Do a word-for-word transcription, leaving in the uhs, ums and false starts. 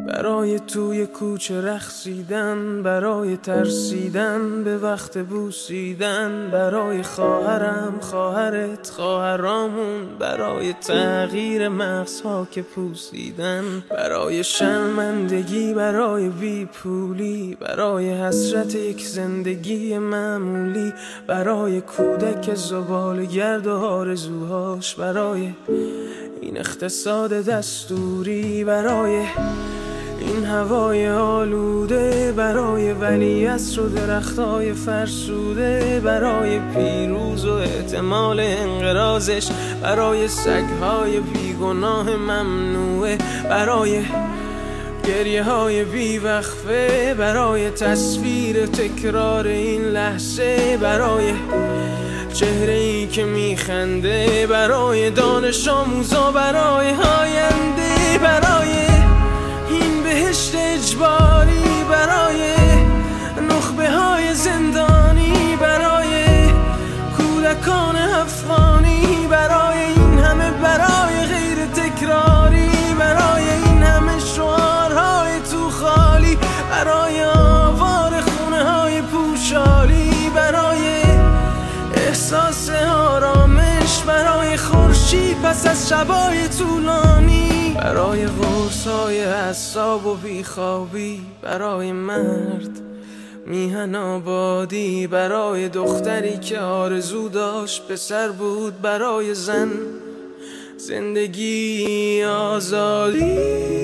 برای توی کوچه رقصیدن، برای ترسیدن به وقت بوسیدن، برای خواهرم خواهرت خواهرامون، برای تغییر مغزها که پوسیدن، برای شرمندگی برای بی پولی، برای حسرت یک زندگی معمولی، برای کودک زبال گرد و آرزوهاش، برای این اقتصاد دستوری، برای این هوای آلوده، برای ولیعصر و درختای فرسوده، برای پیروز و احتمال انقراضش، برای سگهای بیگناه ممنوعه، برای گریه های بیوقفه، برای تصویر تکرار این لحظه، برای چهره ای که میخنده، برای دانش آموزا، برای آینده، برای این بهشت اجباری، برای نخبه های زندانی، برای کودکان افغانی، برای این همه برای غیر تکراری، برای این همه شعارهای تو خالی، برای آوار خونه های پوشالی، برای احساس آرامش، برای خورشید پس از شبای طولانی، برای قرصای اعصاب و بیخوابی، برای مرد میهن آبادی، برای دختری که آرزو داشت پسر بود، برای زن زندگی آزادی.